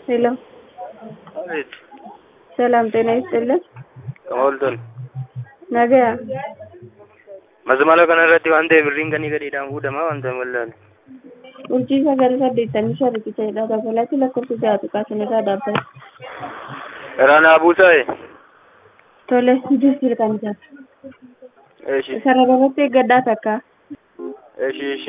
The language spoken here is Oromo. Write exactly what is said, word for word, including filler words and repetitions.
Hello. አቤት ሰላም ጤና ይስጥልን። ከሞልቶን ነገያ መስማላ ከነረቲ ዋንተ ብሪን ከኒ ገዲዳን ጉደማ ዋንተ ወላል urjii sagal saddeettamii shan riqicha dabalati lakkoofsa jaatu kaasanirraa dhaabbata. Rana buusae Tole jijjiir kan jiraatu. እሺ Sararratti eeggadhaa takka. እሺ እሺ